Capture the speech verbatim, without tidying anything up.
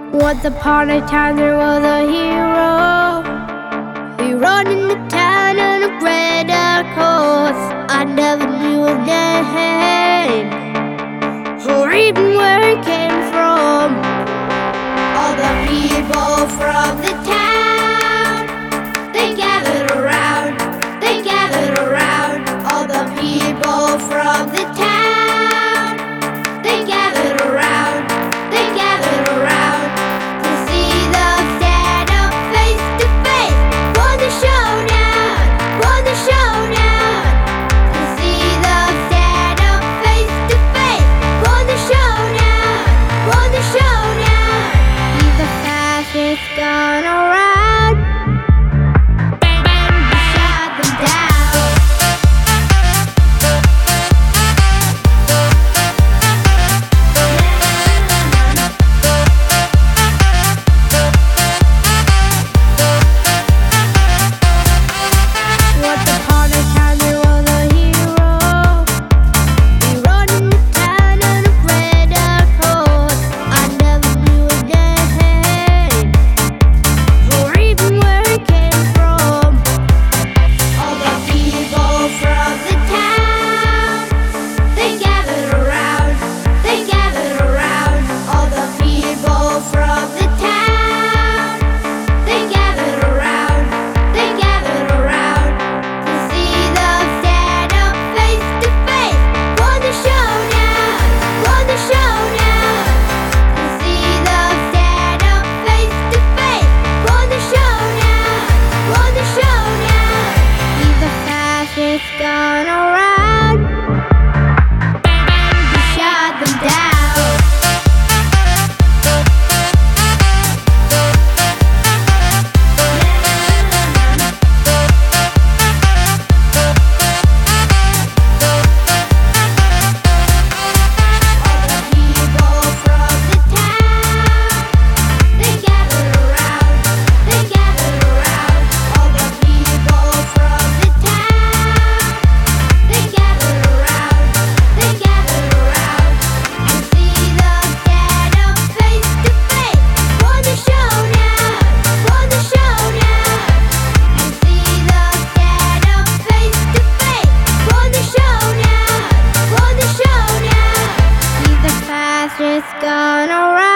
Once upon a time there was a hero. He rode in the town on a red horse. I never knew his name or even where he came from. All the people from the town, they gathered around, they gathered around. All the people from the town, they gathered around, they gathered around to see them stand up face to face for the showdown, for the showdown. To see them stand up face to face for the showdown, for the showdown. He's the fastest gun around. Bang, bang, he shot them down. Once upon a time there was a hero. He rode in the town on a red horse. I never knew his name or even where he came from. All the people from the town, they gathered around, they gathered around. All the people from the town, they gathered around, they gathered around to see them stand up face to face for the showdown, for the showdown. To see them stand up face to face for the showdown, for the showdown. He's the fastest gun around. Bang, bang, he shot them down. All the people from the town, they gathered around, they gathered around. All the people from the town, they gathered around, they gathered around to see them stand up face to face for the showdown, for the showdown. To see them stand up face to face for the showdown, for the showdown. He's the fastest gun around.